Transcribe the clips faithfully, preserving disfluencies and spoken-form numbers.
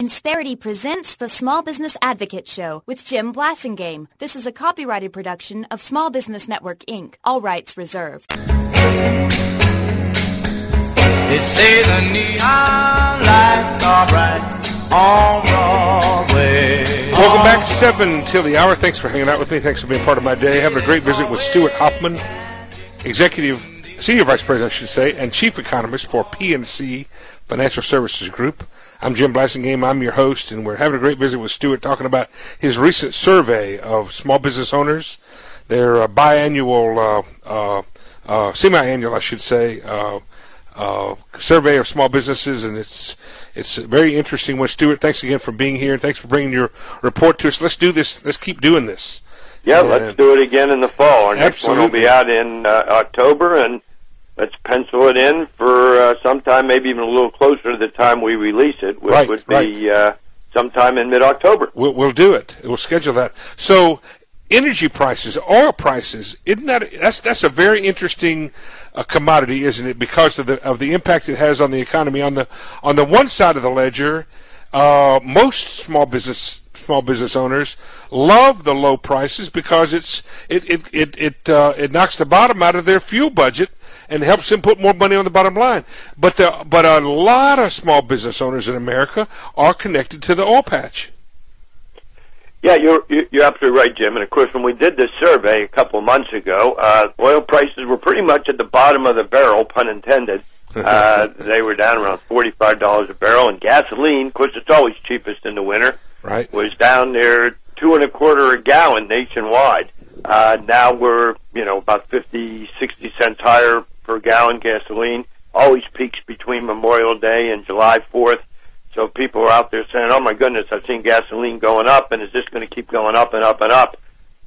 Insperity presents the Small Business Advocate Show with Jim Blasingame. This is a copyrighted production of Small Business Network, Incorporated. All rights reserved. They say the neon lights are bright on Broadway. Welcome back, seven till the hour. Thanks for hanging out with me. Thanks for being part of my day. Having a great visit with Stuart Hoffman, Executive, Senior Vice President, I should say, and Chief Economist for P and C Financial Services Group. I'm Jim Blasingame. I'm your host, and we're having a great visit with Stuart talking about his recent survey of small business owners, their uh, biannual, uh, uh, uh, semi-annual, I should say, uh, uh, survey of small businesses, and it's it's a very interesting one. Stuart, thanks again for being here, and thanks for bringing your report to us. Let's do this. Let's keep doing this. Yeah, and let's do it again in the fall. Our next absolutely. one will be out in uh, October, and let's pencil it in for uh, sometime, maybe even a little closer to the time we release it, which right, would be right. uh, sometime in mid-October. We'll, we'll do it. We'll schedule that. So, energy prices, oil prices, isn't that that's that's a very interesting uh, commodity, isn't it? Because of the of the impact it has on the economy. On the on the one side of the ledger, uh, most small business small business owners love the low prices because it's it it it it, uh, it knocks the bottom out of their fuel budget and helps them put more money on the bottom line. But the, but a lot of small business owners in America are connected to the oil patch. Yeah, you're you're absolutely right, Jim. And of course, when we did this survey a couple of months ago, uh, oil prices were pretty much at the bottom of the barrel, pun intended. Uh, they were down around forty-five dollars a barrel, and gasoline, of course, it's always cheapest in the winter, right, was down there two and a quarter a gallon nationwide. Uh, now we're, you know, about fifty, sixty cents higher per gallon gasoline. Always peaks between Memorial Day and July fourth. So people are out there saying, oh my goodness, I've seen gasoline going up, and is this going to keep going up and up and up?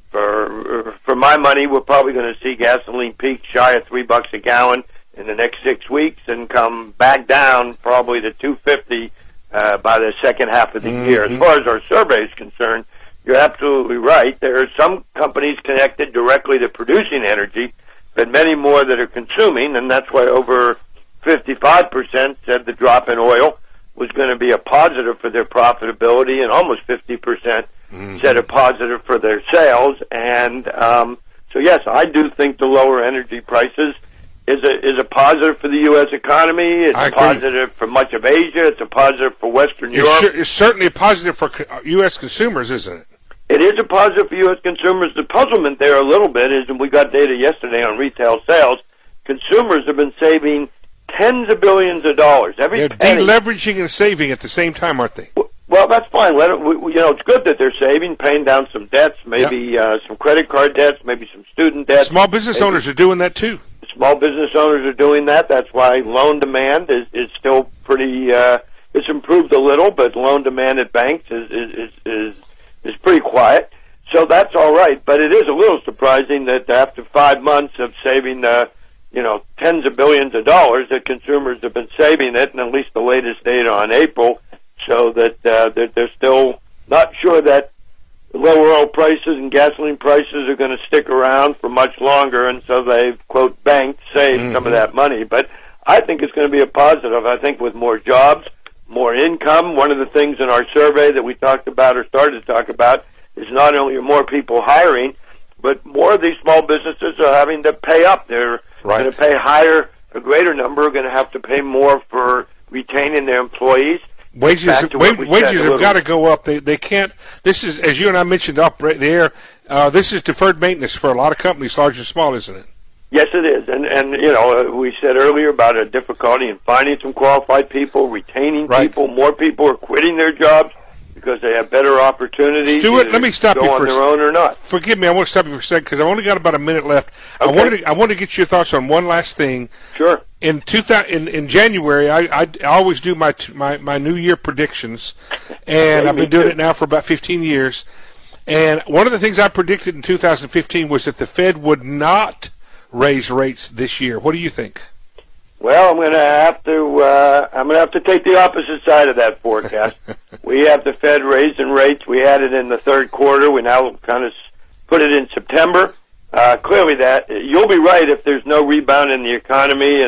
For for my money, we're probably going to see gasoline peak shy of three bucks a gallon in the next six weeks and come back down probably to two fifty uh, by the second half of the mm-hmm. year. As far as our survey is concerned, you're absolutely right. There are some companies connected directly to producing energy, but many more that are consuming, and that's why over fifty-five percent said the drop in oil was going to be a positive for their profitability, and almost fifty percent mm-hmm. said a positive for their sales. And um, so, yes, I do think the lower energy prices is a is a positive for the U S economy. It's I a agree. positive for much of Asia. It's a positive for Western it's Europe. Sure, it's certainly a positive for U S consumers, isn't it? It is a positive for U S consumers. The puzzlement there a little bit is, and we got data yesterday on retail sales, consumers have been saving tens of billions of dollars. Every They're penny. deleveraging and saving at the same time, aren't they? Well, that's fine. Let it, we, you know, it's good that they're saving, paying down some debts, maybe yep. uh, some credit card debts, maybe some student debts. Small business maybe owners are doing that too. Small business owners are doing that. That's why loan demand is, is still pretty. Uh, it's improved a little, but loan demand at banks is is is is, is pretty quiet. So that's all right. But it is a little surprising that after five months of saving, uh, you know, tens of billions of dollars, that consumers have been saving it, and at least the latest data on April show that uh, that they're still not sure that lower oil prices and gasoline prices are going to stick around for much longer, and so they've, quote, banked, saved mm-hmm. some of that money. But I think it's going to be a positive. I think with more jobs, more income, one of the things in our survey that we talked about or started to talk about is not only are more people hiring, but more of these small businesses are having to pay up. They're right. going to pay higher, a greater number are going to have to pay more for retaining their employees. Wages, wa- wages have got to go up. They they can't. This is, as you and I mentioned up right there. Uh, this is deferred maintenance for a lot of companies, large and small, isn't it? Yes, it is. And and you know, we said earlier about a difficulty in finding some qualified people, retaining right. people. More people are quitting their jobs because they have better opportunities. Stuart, let me stop go you on for their a own or not. Forgive me, I want to stop you for a second because I've only got about a minute left. Okay. I wanted to, I want to get your thoughts on one last thing. Sure. In two thousand, in, in January, I, I, I always do my my my New Year predictions, and I've been doing too. it now for about fifteen years. And one of the things I predicted in two thousand fifteen was that the Fed would not raise rates this year. What do you think? Well, I'm going to have to uh, I'm going to have to take the opposite side of that forecast. We have the Fed raising rates. We had it in the third quarter. We now kind of put it in September. Uh, clearly, that you'll be right if there's no rebound in the economy and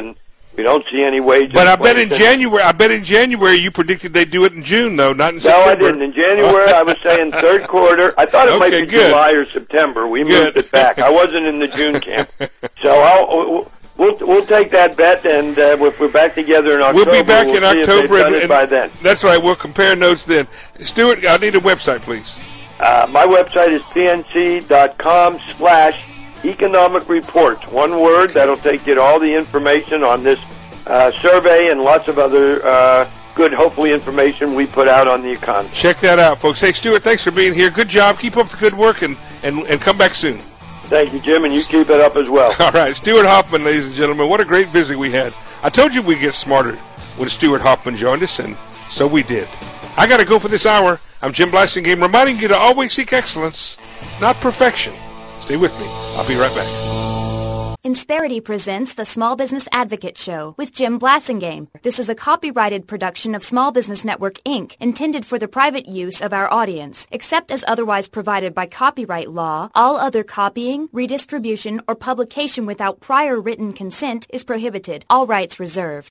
We don't see any wage But I bet in inflation. January, I bet in January you predicted they'd do it in June, though, not in No, September. I didn't. In January, I was saying third quarter. I thought it might Okay, be good. July or September. We Good. moved it back. I wasn't in the June camp. So I'll, we'll we'll take that bet, and uh, if we're back together in October, We'll be back we'll in see if October, they've done and, it by and then. that's right. We'll compare notes then. Stuart, I need a website, please. Uh, my website is pnc.com slash economic reports. One word. That'll take you to all the information on this uh, survey and lots of other uh, good, hopefully, information we put out on the economy. Check that out, folks. Hey, Stuart, thanks for being here. Good job. Keep up the good work, and, and, and come back soon. Thank you, Jim, and you keep it up as well. All right, Stuart Hoffman, ladies and gentlemen. What a great visit we had. I told you we'd get smarter when Stuart Hoffman joined us, and so we did. I got to go for this hour. I'm Jim Blasingame, reminding you to always seek excellence, not perfection. Stay with me. I'll be right back. Insperity presents the Small Business Advocate Show with Jim Blasingame. This is a copyrighted production of Small Business Network, Incorporated, intended for the private use of our audience. Except as otherwise provided by copyright law, all other copying, redistribution, or publication without prior written consent is prohibited. All rights reserved.